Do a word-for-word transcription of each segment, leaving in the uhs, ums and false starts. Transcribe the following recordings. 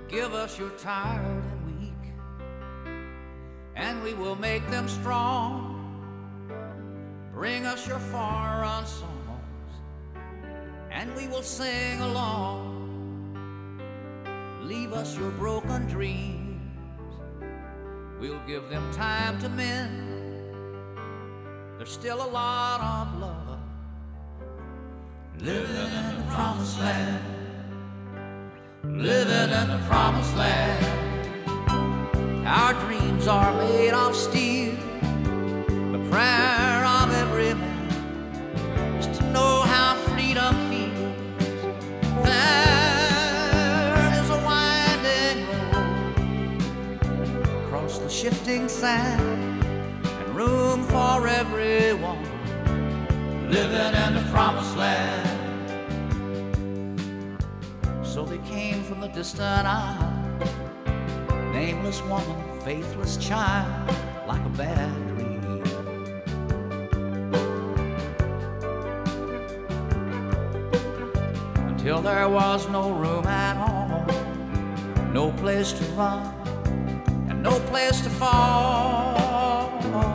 Give us your tired and weak, and we will make them strong. Bring us your far-run songs, and we will sing along. Leave us your broken dreams, we'll give them time to mend. There's still a lot of love living in the promised land. Living in the promised land. Our dreams are made of steel. The prayer of every man is to know how freedom feels. There is a winding road across the shifting sand, and room for everyone living in the promised land. So they came from the distant isle, nameless woman, faithless child, like a bad dream. Until there was no room at home, no place to run, and no place to fall.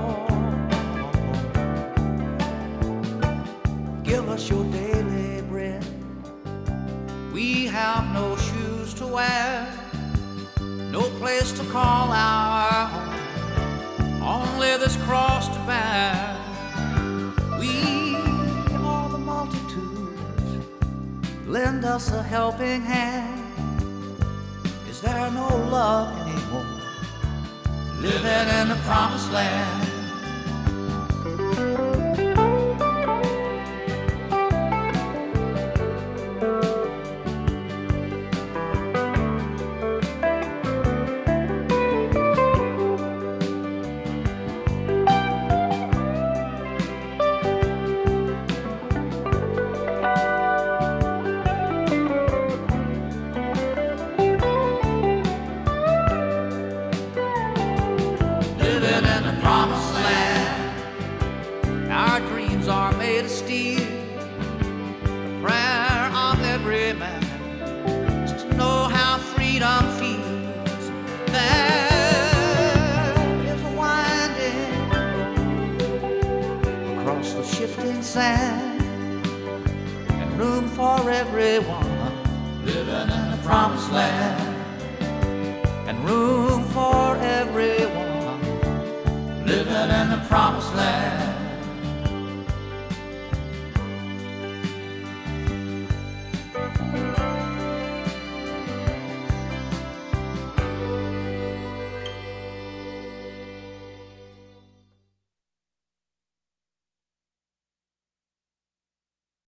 Give us your daily bread. We have no shoes to wear, no place to call our home, only this cross to bear. We are the multitudes, lend us a helping hand. Is there no love anymore living in the promised land? Are made of steel. The prayer of every man is to know how freedom feels. There is a winding road across the shifting sand, and room for everyone living in the promised land. And room for everyone living in the promised land.